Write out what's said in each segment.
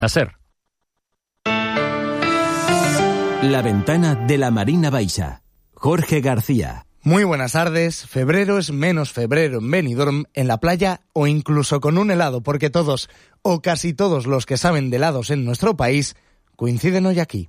SER. La ventana de la Marina Baixa. Jorge García. Muy buenas tardes. Febrero es menos febrero en Benidorm, en la playa o incluso con un helado, porque todos o casi todos los que saben de helados en nuestro país coinciden hoy aquí.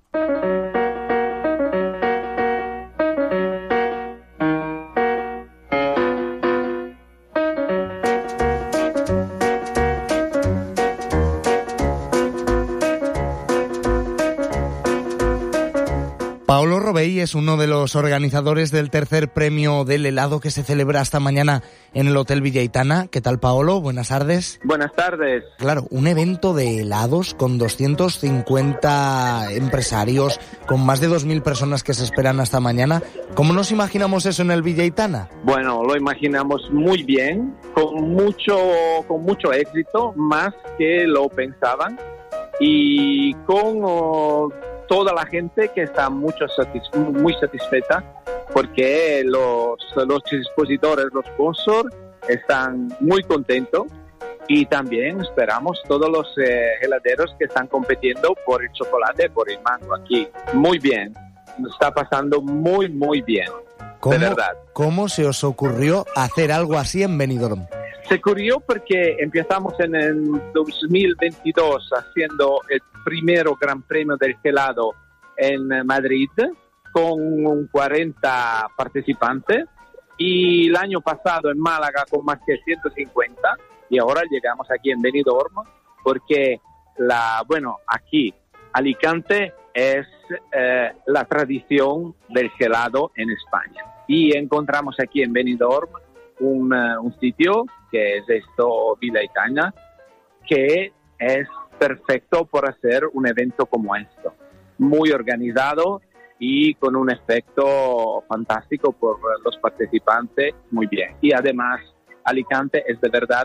Paolo Robey es uno de los organizadores del tercer premio del helado que se celebra esta mañana en el Hotel Villa Aitana. ¿Qué tal, Paolo? Buenas tardes. Buenas tardes. Claro, un evento de helados con 250 empresarios, con más de 2.000 personas que se esperan hasta mañana. ¿Cómo nos imaginamos eso en el Villa Aitana? Bueno, lo imaginamos muy bien, con mucho éxito, más que lo pensaban, y con toda la gente que está muy satisfecha, porque los expositores, los sponsors, están muy contentos, y también esperamos todos los heladeros que están compitiendo por el chocolate, por el mango aquí. Muy bien, nos está pasando muy bien, de verdad. ¿Cómo se os ocurrió hacer algo así en Benidorm? Se ocurrió porque empezamos en el 2022 haciendo el primero Gran Premio del Helado en Madrid con 40 participantes, y el año pasado en Málaga con más de 150, y ahora llegamos aquí en Benidorm porque aquí Alicante es la tradición del helado en España, y encontramos aquí en Benidorm un sitio que es esto, Villa Aitana, que es perfecto por hacer un evento como esto, muy organizado y con un efecto fantástico por los participantes, muy bien. Y además Alicante es de verdad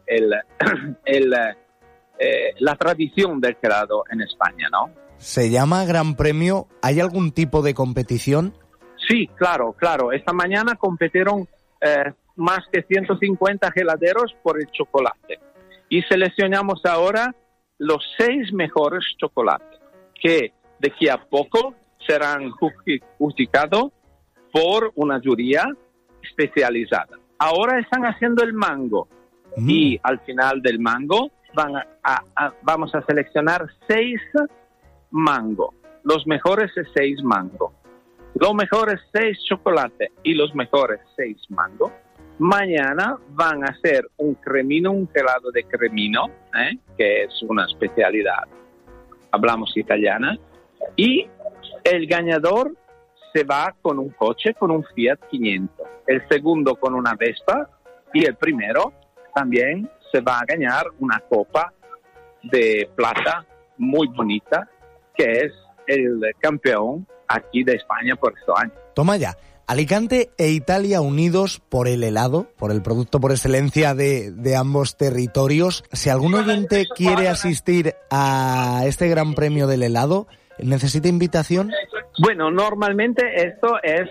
la tradición del helado en España, ¿no? ¿Se llama Gran Premio? ¿Hay algún tipo de competición? Sí, claro. Esta mañana compitieron más de 150 heladeros por el chocolate, y seleccionamos ahora los 6 mejores chocolates que de aquí a poco serán juzgados por una juría especializada. Ahora están haciendo el mango, y al final del mango vamos a seleccionar 6 mango, los mejores 6 mango, los mejores 6 chocolates y los mejores 6 mango. Mañana van a hacer un helado de cremino, que es una especialidad, hablamos italiana, y el ganador se va con un coche, con un Fiat 500, el segundo con una Vespa, y el primero también se va a ganar una copa de plata muy bonita, que es el campeón aquí de España por este año. Toma ya. Alicante e Italia unidos por el helado, por el producto por excelencia de ambos territorios. Si algún oyente quiere asistir a este Gran Premio del helado, ¿necesita invitación? Bueno, normalmente esto es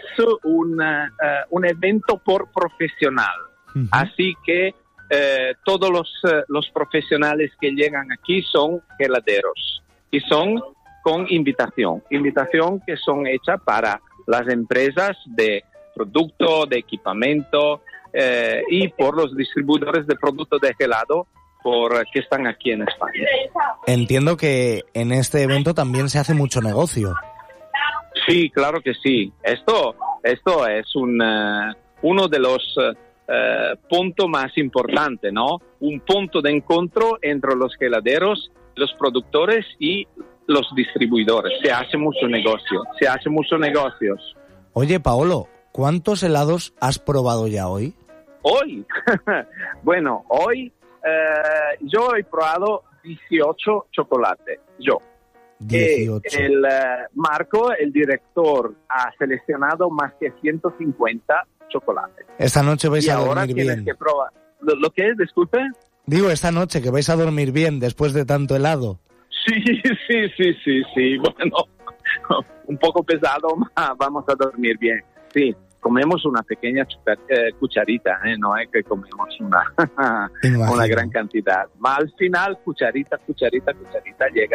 un evento por profesional. Uh-huh. Así que todos los profesionales que llegan aquí son heladeros, y son con invitación que son hechas para las empresas de producto, de equipamiento, y por los distribuidores de productos de helado que están aquí en España. Entiendo que en este evento también se hace mucho negocio. Sí, claro que sí. Esto es uno de los puntos más importantes, ¿no? Un punto de encuentro entre los heladeros, los productores y los distribuidores. Se hace muchos negocios. Oye, Paolo, ¿cuántos helados has probado ya hoy? Hoy, bueno, hoy yo he probado 18 chocolates. Yo. 18. Marco, el director, ha seleccionado más de 150 chocolates. Esta noche vais a dormir bien. Y ahora tienes que probar. ¿Lo que es? Disculpe. Digo, esta noche que vais a dormir bien después de tanto helado. Sí. Bueno, un poco pesado, vamos a dormir bien. Sí. comemos una pequeña cucharita, no es que comemos una gran cantidad. Mas al final, cucharita, llega